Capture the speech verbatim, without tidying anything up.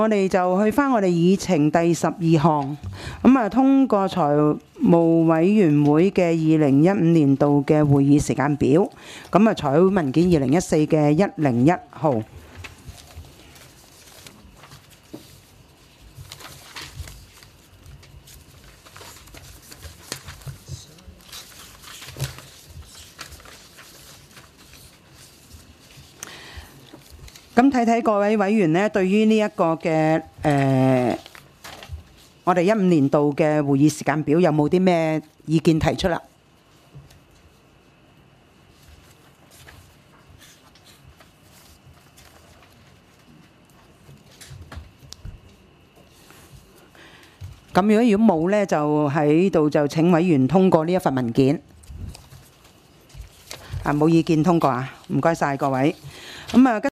我哋就去返我哋議程第十二項，咁啊通過財務委員會嘅二零一五年度嘅會議時間表，咁啊財會文件二零一四嘅一零一號。咁睇睇各位委員呢，對於呢一個嘅誒、呃，我哋一五年度嘅會議時間表有冇啲咩意見提出啦？咁如果如果冇呢，就喺度就請委員通過呢一份文件。啊，冇意見通過啊，唔該晒各位。咁啊。